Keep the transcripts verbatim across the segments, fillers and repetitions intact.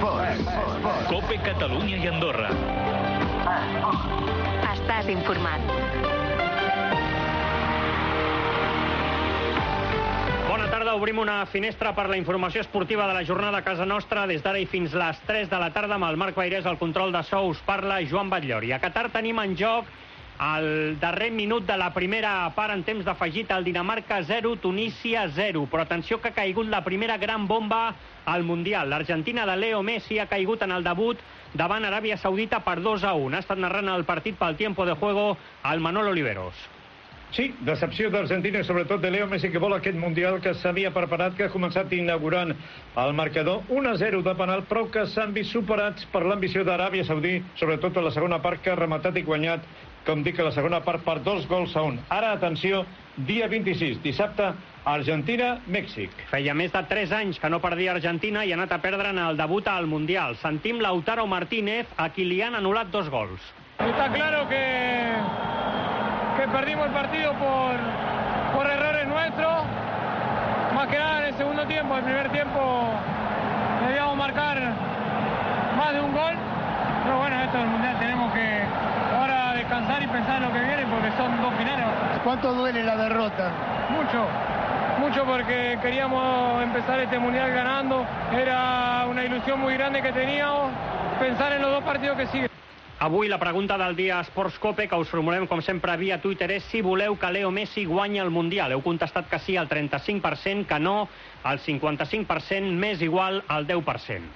COPE Catalunya i Andorra. Estàs informat. Bona tarda, obrim una finestra per la informació esportiva de la jornada a casa nostra des d'ara i fins les tres de la tarda amb el Marc Vairés al control de so. Us parla Joan Batllori. A Qatar tenim en joc el darrer minut de la primera part en temps d'afegit, al Dinamarca zero, Tunísia zero. Però atenció que ha caigut la primera gran bomba al Mundial. L'Argentina de Leo Messi ha caigut en el debut davant Aràbia Saudita per dos a un. Ha estat narrant el partit pel tiempo de juego el Manolo Oliveros. Sí, decepció d'Argentina i sobretot de Leo Messi, que vol aquest Mundial que s'havia preparat, que ha començat inaugurant el marcador un a zero de penal, però que s'han vist superats per l'ambició d'Aràbia Saudí, sobretot a la segona part, que ha rematat i guanyat, com dic, a la segona part per dos gols a un. Ara, atenció, dia vint-i-sis, dissabte, Argentina-Mèxic. Feia més de tres anys que no perdia Argentina i ha anat a perdre en el debut al Mundial. Sentim Lautaro Martínez, a qui li han anul·lat dos gols. Está claro que, que perdimos el partido por, por errores nuestros, más que nada en el segundo tiempo. El primer tiempo debíamos marcar más de un gol, pero bueno, esto del Mundial tenemos que ahora descansar y pensar en lo que viene porque son dos finales. ¿Cuánto duele la derrota? Mucho, mucho porque queríamos empezar este Mundial ganando, era una ilusión muy grande que teníamos, pensar en los dos partidos que siguen. Avui la pregunta del dia a Esports Cope, que us formulem com sempre via Twitter, és si voleu que Leo Messi guanyi el Mundial. Heu contestat que sí al trenta-cinc per cent, que no al cinquanta-cinc per cent, més igual al deu per cent.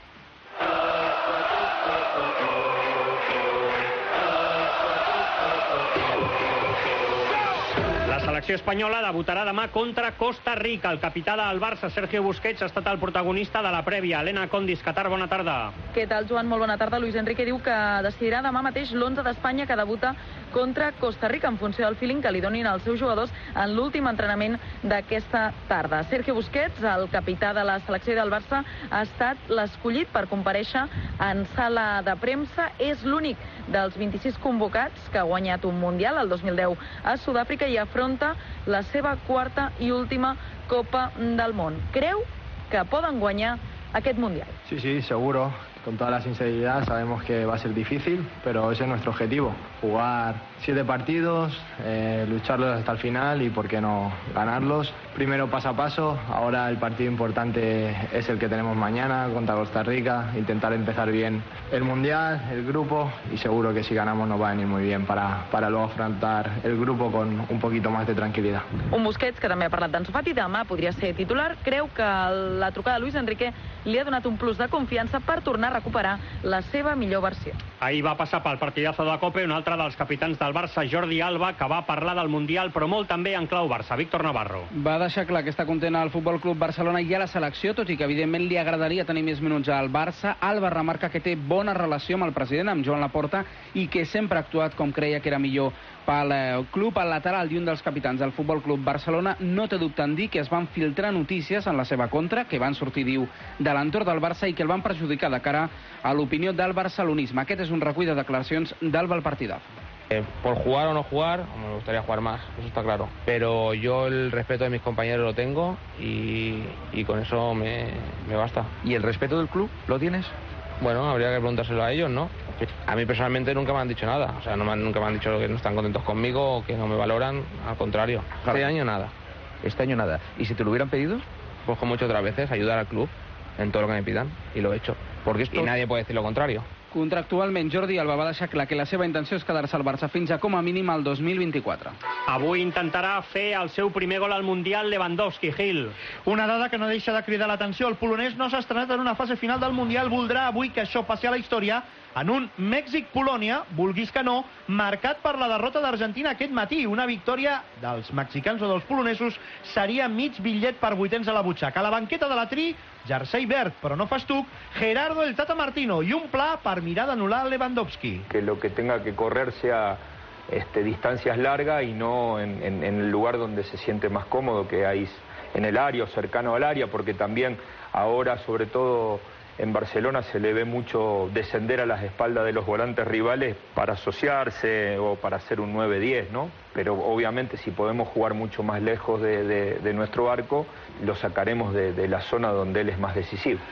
La selecció espanyola debutarà demà contra Costa Rica. El capità del Barça, Sergio Busquets, ha estat el protagonista de la prèvia. Helena Condis, Qatar, bona tarda. Què tal, Joan? Molt bona tarda. Luis Enrique diu que decidirà demà mateix l'onze d'Espanya que debuta contra Costa Rica en funció del feeling que li donin els seus jugadors en l'últim entrenament d'aquesta tarda. Sergio Busquets, el capità de la selecció del Barça, ha estat l'escollit per comparèixer en sala de premsa. És l'únic dels vint-i-sis convocats que ha guanyat un Mundial el dos mil deu a Sud-àfrica i afronta la seva quarta i última Copa del Món. Creu que poden guanyar aquest Mundial? Sí, sí, seguro. Con toda la sinceridad, sabemos que va a ser difícil, pero ese es nuestro objetivo. Jugar siete partidos, eh, lucharlos hasta el final y, ¿por qué no, ganarlos? Primero paso a paso, ahora el partido importante es el que tenemos mañana contra Costa Rica. Intentar empezar bien el Mundial, el grupo, y seguro que si ganamos nos va a venir muy bien para, para luego afrontar el grupo con un poquito más de tranquilidad. Un Busquets que també ha parlat d'Ansu Fati, demà podria ser titular. Creu que la trucada de Luis Enrique li ha donat un plus de confiança per tornar a recuperar la seva millor versió. Ahir va passar pel partidazo de Cope un altre dels capitans del Barça, Jordi Alba, que va parlar del Mundial, però molt també en clau Barça. Víctor Navarro. Va deixar clar que està content al Futbol Club Barcelona i a la selecció, tot i que evidentment li agradaria tenir més minuts al Barça. Alba remarca que té bona relació amb el president, amb Joan Laporta, i que sempre ha actuat com creia que era millor pel club. El lateral i un dels capitans del Futbol Club Barcelona no té dubte en dir que es van filtrar notícies en la seva contra, que van sortir, diu, de l'entorn del Barça i que el van perjudicar de cara a l'opinió del barcelonisme. Aquest és un recull de declaracions d'Alba al partidazo. Eh, por jugar o no jugar, me gustaría jugar más, eso está claro. Pero yo el respeto de mis compañeros lo tengo y, y con eso me, me basta. ¿Y el respeto del club lo tienes? Bueno, habría que preguntárselo a ellos, ¿no? A mí personalmente nunca me han dicho nada. O sea, no me han, nunca me han dicho que no están contentos conmigo o que no me valoran. Al contrario. Claro. Este año nada. Este año nada. ¿Y si te lo hubieran pedido? Pues como he hecho otras veces, ayudar al club en todo lo que me pidan. Y lo he hecho. Porque esto... Y nadie puede decir lo contrario. Contractualment, Jordi Alba va deixar clar que la seva intenció és quedar-se al Barça fins a com a mínim el dos mil vint-i-quatre. Avui intentarà fer el seu primer gol al Mundial Lewandowski, Gil. Una dada que no deixa de cridar l'atenció. El polonès no s'ha estrenat en una fase final del Mundial. Voldrà avui que això passi a la història en un Mèxic-Polònia, vulguis que no, marcat per la derrota d'Argentina aquest matí. Una victòria dels mexicans o dels polonesos seria mig bitllet per vuitens a la butxaca. A la banqueta de la Tri, jersei verd, però no fa estuc, Gerardo el Tata Martino i un pla per mirar d'anul·lar Lewandowski. Que lo que tenga que correr sea este, distancias largas y no en, en, en el lugar donde se siente más cómodo, que hay en el área o cercano al área, porque también ahora, sobre todo en Barcelona, se le ve mucho descender a las espaldas de los volantes rivales para asociarse o para hacer un nueve diez, ¿no? Pero obviamente si podemos jugar mucho más lejos de, de, de nuestro arco, lo sacaremos de, de la zona donde él es más decisivo.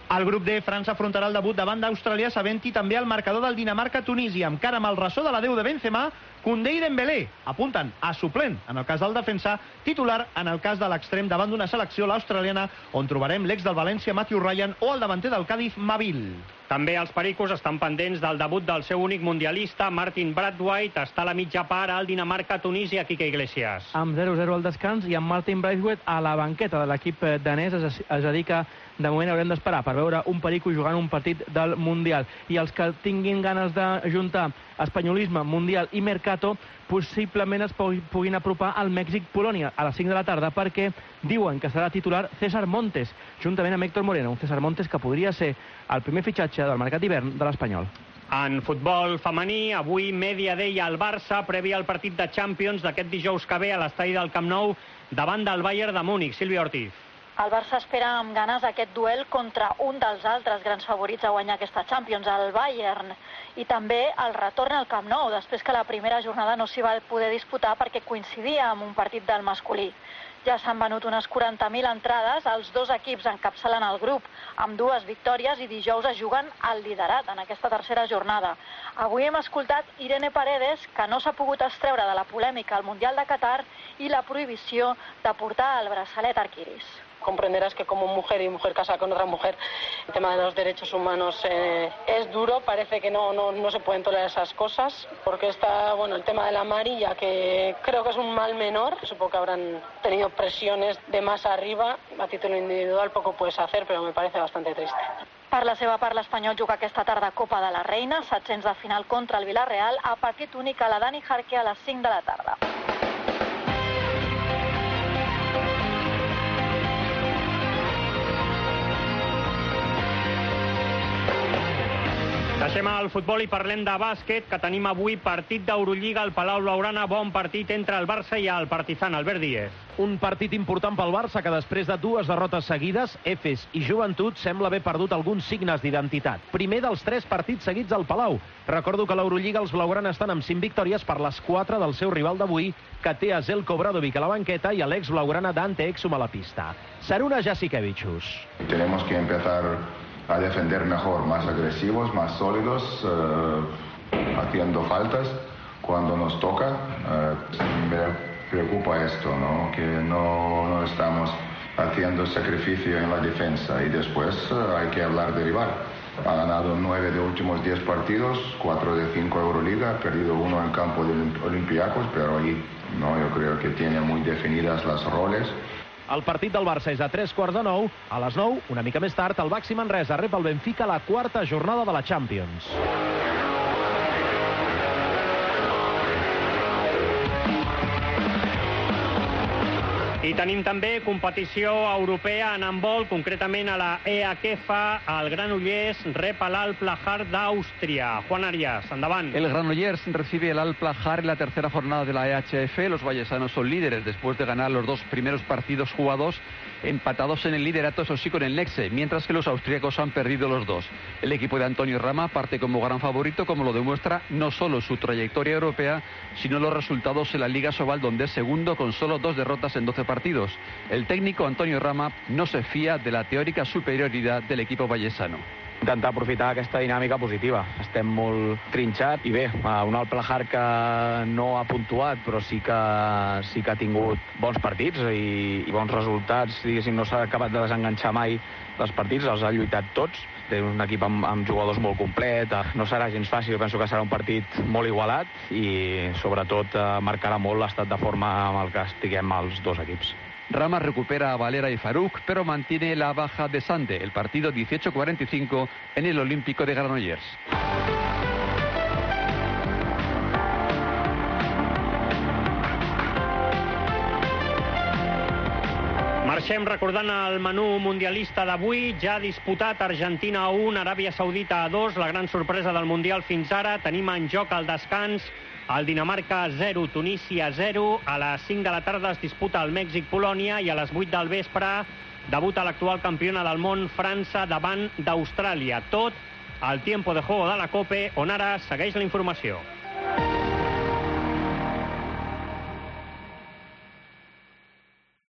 El grup D, França afrontarà el debut davant d'Austràlia sabent-hi també el marcador del Dinamarca-Tunísia, amb cara amb el ressò de l'adeu de Benzema, Koundé i Dembélé apunten a suplent en el cas del defensa, titular en el cas de l'extrem davant d'una selecció, l'australiana, on trobarem l'ex del València Matthew Ryan o el davanter del Cádiz Mavil. També els pericos estan pendents del debut del seu únic mundialista, Martin Braithwaite. Està a la mitja part al Dinamarca-Tunísia, Quique Iglesias. Amb zero a zero al descans i amb Martin Braithwaite a la banqueta de l'equip danès, es, es dedica, de moment haurem d'esperar per veure un perico jugant un partit del Mundial. I els que tinguin ganes de juntar espanyolisme, Mundial i Mercato, possiblement es puguin apropar al Mèxic-Polònia a les cinc de la tarda, perquè diuen que serà titular César Montes, juntament amb Héctor Moreno, un César Montes que podria ser el primer fitxatge del mercat d'hivern de l'Espanyol. En futbol femení, avui Media Day al Barça, previ al partit de Champions d'aquest dijous que ve a l'estadi del Camp Nou davant del Bayern de Múnich. Sílvia Ortiz. El Barça espera amb ganes aquest duel contra un dels altres grans favorits a guanyar aquesta Champions, el Bayern, i també el retorn al Camp Nou, després que la primera jornada no s'hi va poder disputar perquè coincidia amb un partit del masculí. Ja s'han venut unes quaranta mil entrades, els dos equips encapçalen el grup amb dues victòries i dijous es juguen el liderat en aquesta tercera jornada. Avui hem escoltat Irene Paredes, que no s'ha pogut extreure de la polèmica al Mundial de Qatar i la prohibició de portar el braçalet arquiris. Comprenderás que como mujer y mujer casada con otra mujer, el tema de los derechos humanos eh, es duro, parece que no, no, no se pueden tolerar esas cosas, porque está, bueno, el tema de la amarilla, que creo que es un mal menor, supongo que habrán tenido presiones de más arriba, a título individual poco puedes hacer, pero me parece bastante triste. Per la seva part, l'Espanyol juga aquesta tarda Copa de la Reina, setzents de final contra el Villarreal, a partit únic a la Dani Jarque a les cinc de la tarda. Deixem el futbol i parlem de bàsquet, que tenim avui partit d'Eurolliga al Palau Blaugrana. Bon partit entre el Barça i el Partizan. Albert Díez. Un partit important pel Barça que després de dues derrotes seguides, Efes i Joventut, sembla haver perdut alguns signes d'identitat. Primer dels tres partits seguits al Palau. Recordo que a l'Eurolliga els blaugrana estan amb cinc victòries per les quatre del seu rival d'avui, que té a Zeljko Obradovic a la banqueta i a l'ex blaugrana Dante Exum a la pista. Saruna Jasikevičius. Tenemos que empezar a defender mejor, más agresivos, más sólidos, eh, haciendo faltas cuando nos toca. Eh, me preocupa esto, ¿no? Que no, no estamos haciendo sacrificio en la defensa y después eh, hay que hablar de rival. Ha ganado nueve de últimos diez partidos, cuatro de cinco Euroliga, ha perdido uno en campo de Olympiacos, pero ahí no, yo creo que tiene muy definidas las roles. El partit del Barça és a tres quarts de nou. A les nou, una mica més tard, el Baxi Manresa rep el Benfica a la quarta jornada de la Champions. I tenim també competició europea en handbol, concretament a la E A K F A. El Granollers rep l'Al-Plajar d'Àustria. Juan Arias, endavant. El Granollers recibe el Al-Plajar en la tercera jornada de la E H F. Los vallesanos son líderes después de ganar los dos primeros partidos jugados, empatados en el liderato, eso sí, con el Nexe, mientras que los austríacos han perdido los dos. El equipo de Antonio Rama parte como gran favorito, como lo demuestra no solo su trayectoria europea, sino los resultados en la Liga Sobal, donde es segundo con solo dos derrotas en doce partidos. El técnico Antonio Rama no se fía de la teórica superioridad del equipo vallesano. Intentar aprofitar aquesta dinàmica positiva. Estem molt trinxats i bé, un Al-Plajar que no ha puntuat, però sí que, sí que ha tingut bons partits i, i bons resultats. Diguéssim, no s'ha acabat de desenganxar mai dels partits, els ha lluitat tots. Té un equip amb, amb jugadors molt complet, no serà gens fàcil, penso que serà un partit molt igualat i sobretot marcarà molt l'estat de forma amb el que estiguem els dos equips. Rama recupera a Valera y Farouk, pero mantiene la baja de Sande. El partido dieciocho cuarenta y cinco en el Olímpico de Granollers. Marxem recordant el menú mundialista d'avui. Ja disputat Argentina a un, Aràbia Saudita a dos. La gran sorpresa del Mundial fins ara. Tenim en joc el descans. El Dinamarca zero, Tunísia zero. A les cinc de la tarda es disputa el Mèxic-Polònia i a les vuit del vespre debuta l'actual campiona del món, França, davant d'Austràlia. Tot al tiempo de juego de la COPE, on ara segueix la informació.